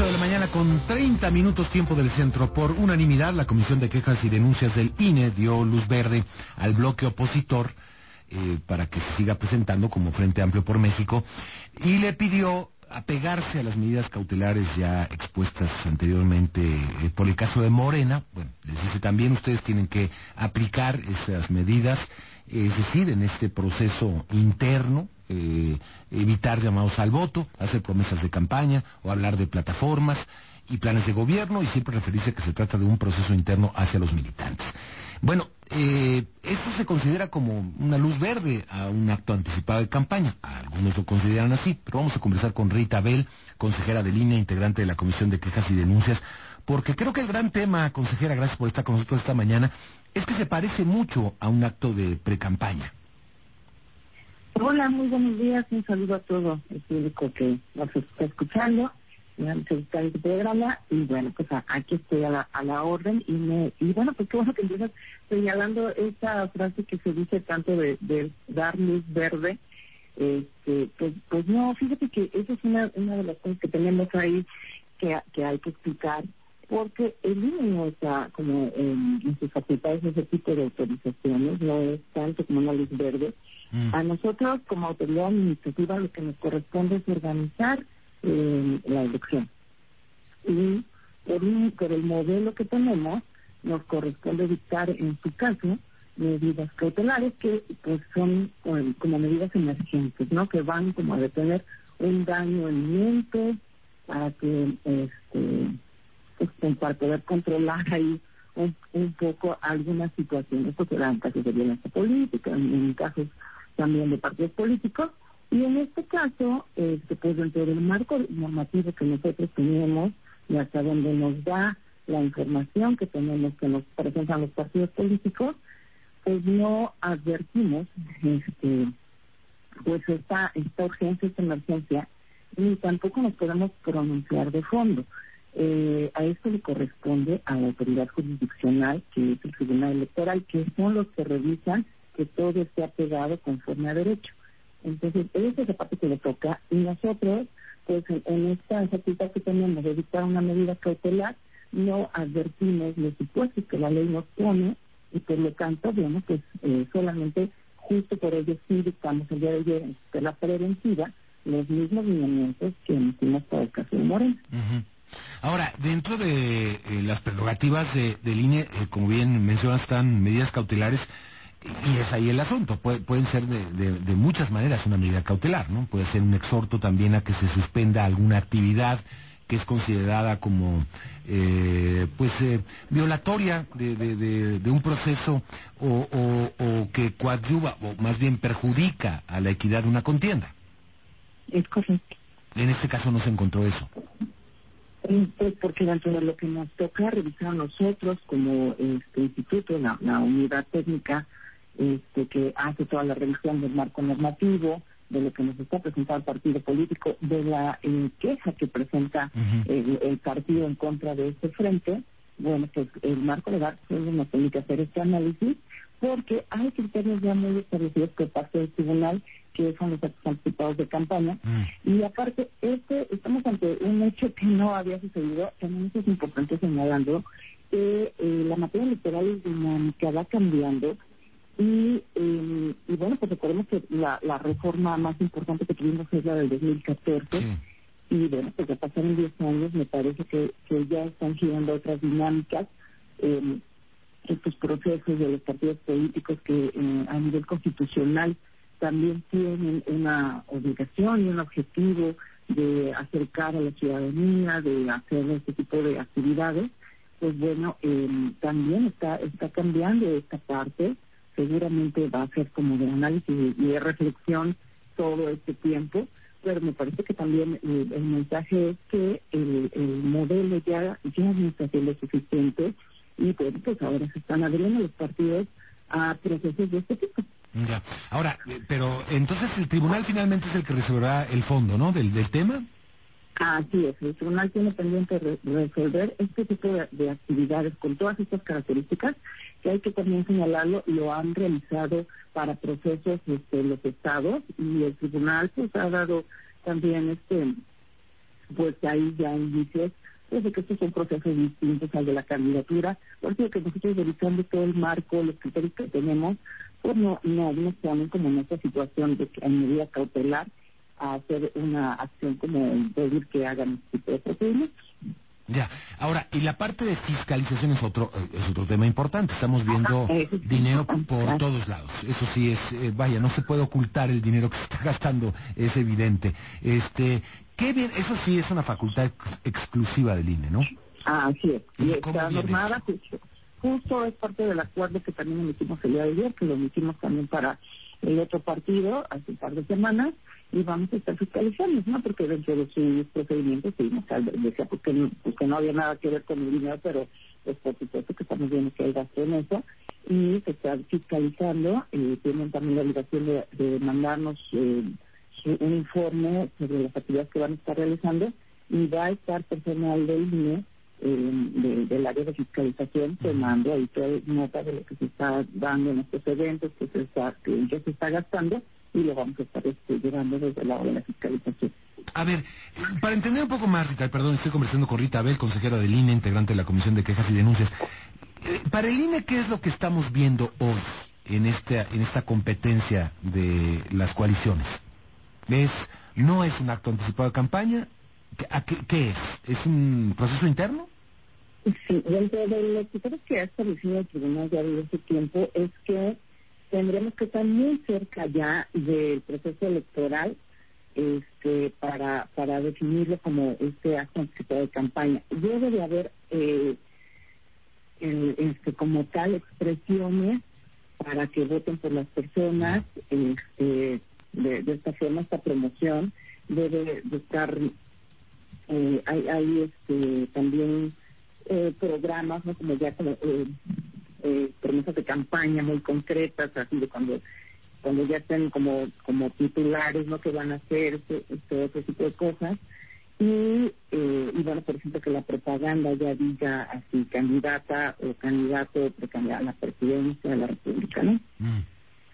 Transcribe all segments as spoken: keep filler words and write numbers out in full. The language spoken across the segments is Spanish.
ocho de la mañana con treinta minutos tiempo del centro. Por unanimidad, la Comisión de Quejas y Denuncias del I N E dio luz verde al bloque opositor eh, para que se siga presentando como Frente Amplio por México y le pidió apegarse a las medidas cautelares ya expuestas anteriormente eh, por el caso de Morena. Bueno, les dice también ustedes tienen que aplicar esas medidas, eh, es decir, en este proceso interno, eh, evitar llamados al voto, hacer promesas de campaña o hablar de plataformas y planes de gobierno y siempre referirse a que se trata de un proceso interno hacia los militantes. Bueno, eh, esto se considera como una luz verde a un acto anticipado de campaña. Algunos lo consideran así, pero vamos a conversar con Rita Bell, consejera del I N E, integrante de la Comisión de Quejas y Denuncias, porque creo que el gran tema, consejera, gracias por estar con nosotros esta mañana, es que se parece mucho a un acto de precampaña. Hola, muy buenos días, un saludo a todo el público que nos está escuchando. Antes de estar en este programa, y bueno, pues a, aquí estoy a la, a la orden, y me y bueno, pues qué bueno que empiezas señalando esa frase que se dice tanto de, de dar luz verde. Este, pues, pues no, fíjate que esa es una, una de las cosas que tenemos ahí que, que hay que explicar, porque el I N E no está como en, en sus facultades ese tipo de autorizaciones, no es tanto como una luz verde. Mm. A nosotros, como autoridad administrativa, lo que nos corresponde es organizar Eh, la elección, y por, un, por el modelo que tenemos nos corresponde dictar en su caso medidas cautelares que pues son um, como medidas emergentes, ¿no? Que van como a detener un daño inminente para que este pues, para poder controlar ahí un, un poco algunas situaciones. Esto será en casos de violencia política, en, en casos también de partidos políticos. Y en este caso, este, pues dentro del marco normativo que nosotros tenemos y hasta donde nos da la información que tenemos que nos presentan los partidos políticos, pues no advertimos este, pues esta, esta urgencia, esta emergencia, ni tampoco nos podemos pronunciar de fondo. Eh, a esto le corresponde a la autoridad jurisdiccional, que es el Tribunal Electoral, que son los que revisan que todo esté apegado conforme a derecho. Entonces, esa es la parte que le toca, y nosotros, pues en, en esta facultad que tenemos de dictar una medida cautelar, no advertimos los supuestos que la ley nos pone, y por lo tanto, bueno, pues eh, solamente justo por ello sí dictamos el día de ayer de la preventiva los mismos lineamientos que emitimos para el caso de Morena. Uh-huh. Ahora, dentro de eh, las prerrogativas de, del I N E, eh, como bien mencionas, están medidas cautelares. Y es ahí el asunto, Pu- pueden ser de, de, de muchas maneras una medida cautelar, ¿no? Puede ser un exhorto también a que se suspenda alguna actividad que es considerada como, eh, pues, eh, violatoria de, de, de, de un proceso o, o, o que coadyuva, o más bien perjudica a la equidad de una contienda. Es correcto. En este caso no se encontró eso. Pues porque dentro de lo que nos toca revisar a nosotros como este instituto, la, la unidad técnica este que hace toda la revisión del marco normativo, de lo que nos está presentando el partido político, de la eh, queja que presenta uh-huh. el, el partido en contra de este frente, bueno, pues el marco legal solo nos permite hacer este análisis, porque hay criterios ya muy establecidos por parte del tribunal, que son los actos anticipados de campaña, mm. y aparte, este estamos ante un hecho que no había sucedido. También es importante señalando que eh, la materia electoral es dinámica, va cambiando, y, eh, y bueno, pues recordemos que la, la reforma más importante que tuvimos es la del dos mil catorce, sí. Y bueno, pues ya pasaron diez años, me parece que, que ya están girando otras dinámicas, eh, estos procesos de los partidos políticos que eh, a nivel constitucional también tienen una obligación y un objetivo de acercar a la ciudadanía, de hacer este tipo de actividades. Pues bueno, eh, también está está cambiando esta parte, seguramente va a ser como de análisis y de reflexión todo este tiempo, pero me parece que también eh, el mensaje es que el, el modelo ya, ya no está siendo suficiente, y bueno, pues ahora se están abriendo los partidos a procesos de este tipo. Ya. Ahora, eh, pero entonces el tribunal finalmente es el que resolverá el fondo, ¿no?, del, del tema. Así es, el tribunal tiene pendiente re- resolver este tipo de, de actividades con todas estas características, que hay que también señalarlo, lo han realizado para procesos este, los estados, y el tribunal pues ha dado también este pues ahí ya indicios pues, de que estos son procesos distintos al de la candidatura, por eso que nosotros revisando todo el marco, los criterios que tenemos, pues no, no nos ponen como en esta situación de que en medida cautelar a hacer una acción como pedir que hagan este tipo de procedimientos. Ya, ahora, y la parte de fiscalización es otro es otro tema importante. Estamos viendo dinero por todos lados. Eso sí es, eh, vaya, no se puede ocultar el dinero que se está gastando, es evidente. Este, qué bien, eso sí es una facultad ex exclusiva del I N E, ¿no? Ah, así es. ¿Y y está normada, justo, justo es parte del acuerdo que también emitimos el día de ayer, que lo emitimos también para el otro partido hace un par de semanas, y vamos a estar fiscalizando, ¿no? Porque dentro de sus procedimientos, sí, no, decía pues que, no, pues que no había nada que ver con el dinero, pero pues por supuesto que estamos viendo que hay gasto en eso, y se está fiscalizando, eh, tienen también la obligación de, de mandarnos eh, su, un informe sobre las actividades que van a estar realizando, y va a estar personal del I N E, eh, de, del área de fiscalización, tomando ahí toda nota de lo que se está dando en estos eventos, que se está, que ya se está gastando, y lo vamos a estar este, llevando desde el lado de la fiscalización. A ver, para entender un poco más, Rita, perdón, estoy conversando con Rita Abel, consejera del I N E, integrante de la Comisión de Quejas y Denuncias. Eh, para el I N E, ¿qué es lo que estamos viendo hoy en esta, en esta competencia de las coaliciones? ¿Es, no es un acto anticipado de campaña? ¿Qué, qué, qué es? ¿Es un proceso interno? Sí, dentro de los criterios que ha establecido el tribunal ya desde hace tiempo es que tendremos que estar muy cerca ya del proceso electoral este, para para definirlo como este acto anticipado de campaña. Debe de haber eh, el, este, como tal expresiones para que voten por las personas, este, de, de esta forma, esta promoción debe de estar, eh, hay, hay este, también eh, programas, ¿no? Como ya como eh, eh, promesas de campaña muy concretas, así de cuando cuando ya estén como como titulares, ¿no? Que van a hacer este, este otro tipo de cosas. Y, eh, y bueno, por ejemplo, que la propaganda ya diga así, candidata o candidato o precandidata a la presidencia de la República, ¿no? Mm.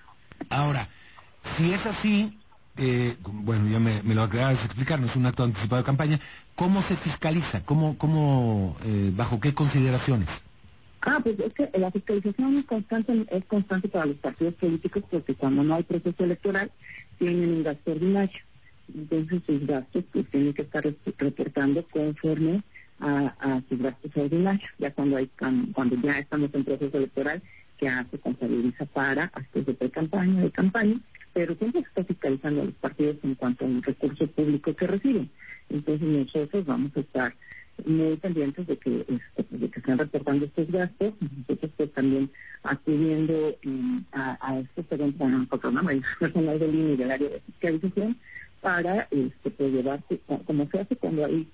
Ahora, si es así, eh, bueno, ya me, me lo acabas de explicar, no es un acto anticipado de campaña, ¿cómo se fiscaliza? ¿Cómo, cómo, eh, bajo qué consideraciones? Ah, pues es que la fiscalización es constante, es constante para los partidos políticos porque cuando no hay proceso electoral tienen un gasto ordinario. Entonces sus gastos pues tienen que estar reportando conforme a, a sus gastos ordinarios. Ya cuando hay cuando ya estamos en proceso electoral, ya se contabiliza para gastos de pre-campaña, de campaña, pero siempre se está fiscalizando a los partidos en cuanto al recurso público que reciben. Entonces nosotros vamos a estar muy pendientes de que este, de que estén reportando estos gastos, nosotros pues también acudiendo eh, a, a estos eventos en un programa de personal del I N E y del área de fiscalización para este pues llevarse, como se hace cuando hay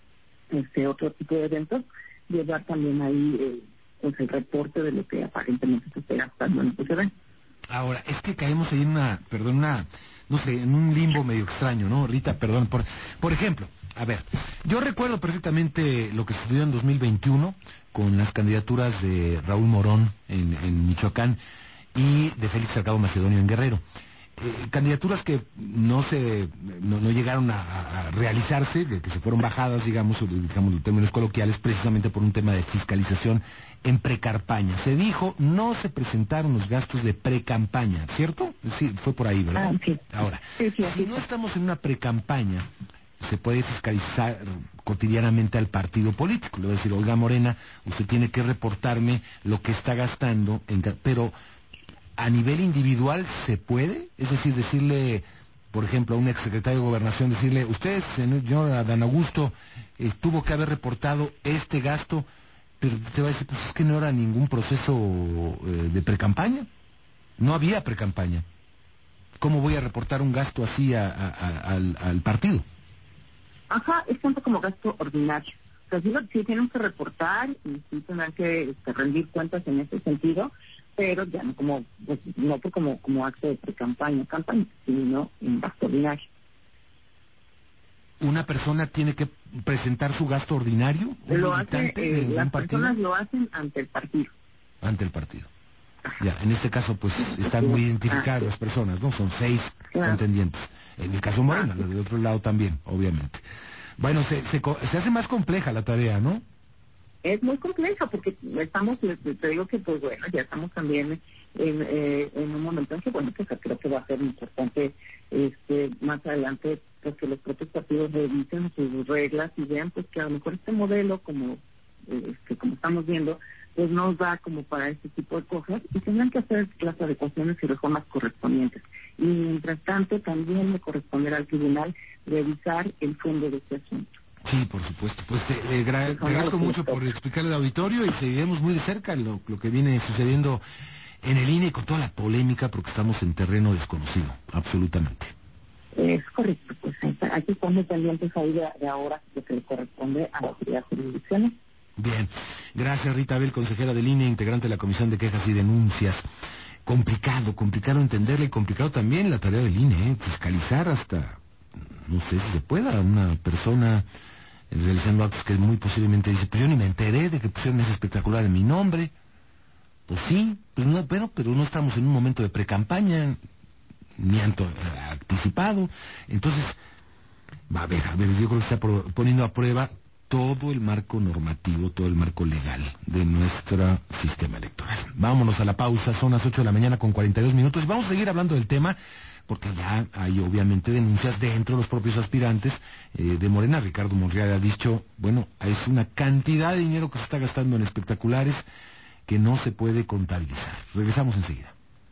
este otro tipo de eventos, llevar también ahí eh, pues el reporte de lo que aparentemente se esté gastando en estos eventos. Ahora, es que caemos ahí en una, perdón, una, no sé, en un limbo medio extraño, ¿no? Rita, perdón, por, por ejemplo, a ver, yo recuerdo perfectamente lo que sucedió en dos mil veintiuno con las candidaturas de Raúl Morón en, en Michoacán y de Félix Salgado Macedonio en Guerrero. Eh, candidaturas que no se no, no llegaron a, a realizarse, que se fueron bajadas, digamos, digamos en términos coloquiales, precisamente por un tema de fiscalización en precampaña. Se dijo, no se presentaron los gastos de precampaña, ¿cierto? Sí, fue por ahí, ¿verdad? Ah, sí. Ahora, sí, sí, si no estamos en una precampaña, se puede fiscalizar cotidianamente al partido político. Le voy a decir, oiga Morena, usted tiene que reportarme lo que está gastando, en, pero a nivel individual se puede, es decir, decirle, por ejemplo, a un exsecretario de Gobernación, decirle, usted, señor Adán Augusto, eh, tuvo que haber reportado este gasto, pero te va a decir, pues es que no era ningún proceso eh, de precampaña, no había precampaña. ¿Cómo voy a reportar un gasto así a, a, a, al, al partido? Ajá, es tanto como gasto ordinario. O sea, sí, lo, sí tienen que reportar y sí tendrán que este, rendir cuentas en ese sentido, pero ya no como pues, no por como como acto de pre-campaña, campaña, sino en gasto ordinario. ¿Una persona tiene que presentar su gasto ordinario? ¿Un Lo hace, militante eh, de las un partido? personas lo hacen ante el partido. Ante el partido. Ya, en este caso, pues, están muy identificadas las personas, ¿no? Son seis Claro. contendientes. En el caso Morena, los de otro lado también, obviamente. Bueno, se, se, se hace más compleja la tarea, ¿no? Es muy compleja porque estamos, te digo que pues bueno, ya estamos también en, eh, en un momento en que bueno, pues creo que va a ser importante este más adelante pues que los propios partidos revisen sus reglas y vean pues que a lo mejor este modelo como este, como estamos viendo pues nos da como para este tipo de cosas y tendrán que hacer las adecuaciones y reformas correspondientes. Y mientras tanto también le corresponderá al tribunal revisar el fondo de este asunto. Sí, por supuesto. Pues te, eh, gra- te agradezco mucho por explicarle al auditorio y seguiremos muy de cerca lo, lo que viene sucediendo en el I N E con toda la polémica porque estamos en terreno desconocido, absolutamente. Es correcto, pues aquí estamos pendientes ahí de, de ahora lo que le corresponde a la autoridad jurisdiccional. Bien, gracias Rita Abel, consejera del I N E, integrante de la Comisión de Quejas y Denuncias. Complicado, complicado entenderle y complicado también la tarea del I N E, ¿eh? Fiscalizar hasta, no sé si se pueda, una persona realizando actos que muy posiblemente dice, pues yo ni me enteré de que pusieron ese espectacular en mi nombre. Pues sí, pues no, pero, pero no estamos en un momento de precampaña, ni anto, anticipado. Entonces, va a ver, a ver, yo creo que está por, poniendo a prueba todo el marco normativo, todo el marco legal de nuestro sistema electoral. Vámonos a la pausa, son las ocho de la mañana con cuarenta y dos minutos. Vamos a seguir hablando del tema, porque ya hay obviamente denuncias dentro de los propios aspirantes eh, de Morena. Ricardo Monreal ha dicho, bueno, es una cantidad de dinero que se está gastando en espectaculares que no se puede contabilizar. Regresamos enseguida.